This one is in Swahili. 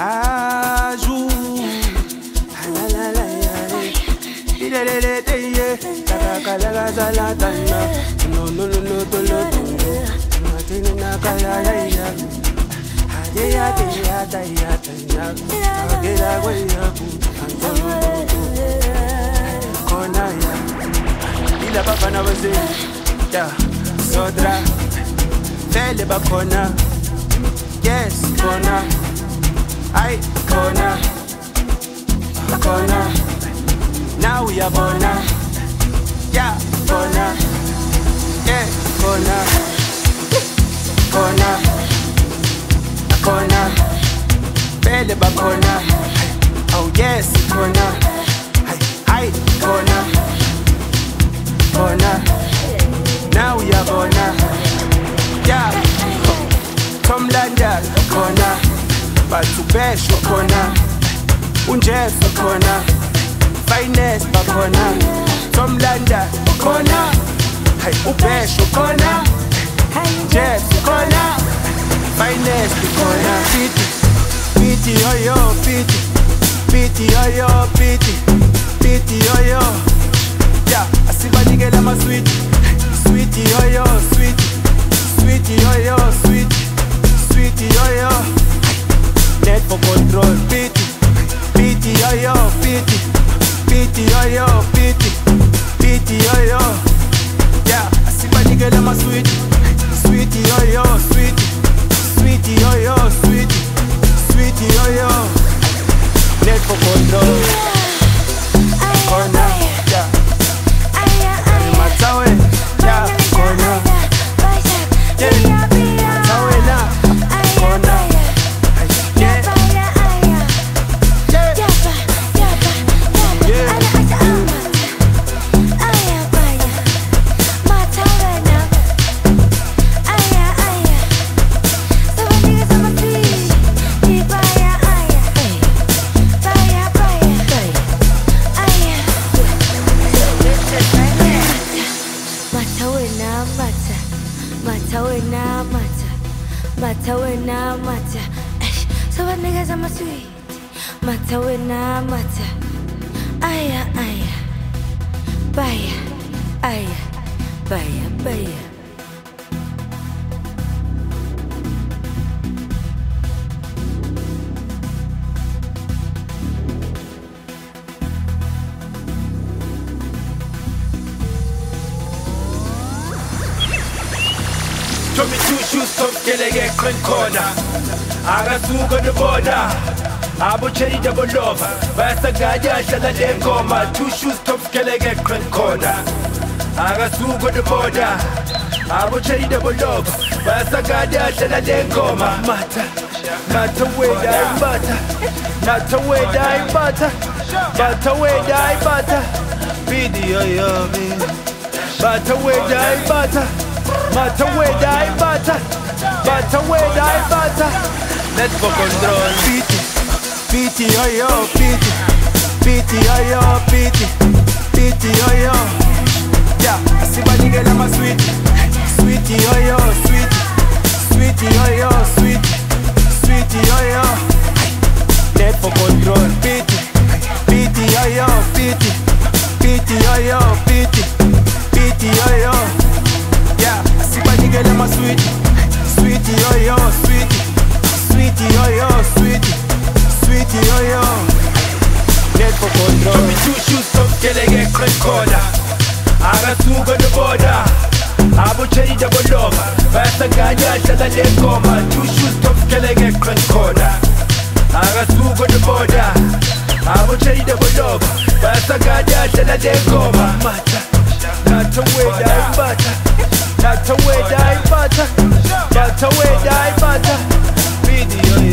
Ajou, la la la ya, ilelele teye, takakalaga zalatana, no no no no to lo to, matini na kaya ya, hadeya teya teya teya, agela goya ku, antolo kona ya, ila papa na wese, ya, sodra, fele bakona, yes kona. I corner, corner. Now we are corner, yeah, corner, yeah, corner, corner, corner. Belly back corner, oh yes, corner, I corner, corner. Now we are corner, yeah, Tom London corner. Batubesho khona, unjeff khona, finest bakhona, Tom Landa khona, hey ubesho khona, Jeff khona, finest khona, piti yo yo piti yo yo piti yo yo, yeah asibanikela ama sweet yo yo sweet yo yo sweet yo yo. Net for control, pity yo yo, pity yo yo, pity yo yo. Yeah, asibanikela ama sweet yo yo, sweet yo yo, sweet yo yo. Net for control, corner, yeah. Matawe, yeah, corner, yeah. Matawe na, corner. Tommy two shoes top gelege corner. Agasuka the border. Abu cherry double love. Basta gaja shala de goma. Two shoes top gelege corner. Agasuka the border. Abu cherry double love. Basta gaja shala de goma. Mata way die butter. Mata way die butter. Mata way die butter. Video yo me. Mata way die butter. Mata way die butter. Mata way die butter. Let's go control. Pity yo yo, pity yo yo, pity yo yo. Yeah, asibanikela ama sweet yo yo, sweet yo yo, sweet yo yo. Net for control. Pity yo yo, pity yo yo, pity yo yo. Yeah, asibanikela ama sweet yo yo, sweet yo yo, sweet yo yo. Net for control. Tommy two shoes top gelege corner. Agasuka the border. Abu cherry double love. Basta gaja shala de goma. Two shoes top gelege corner. Agasuka the border. Abu cherry double love. Basta gaja shala de goma. Not a way die butter. Not a way die butter. Not a way die butter. Video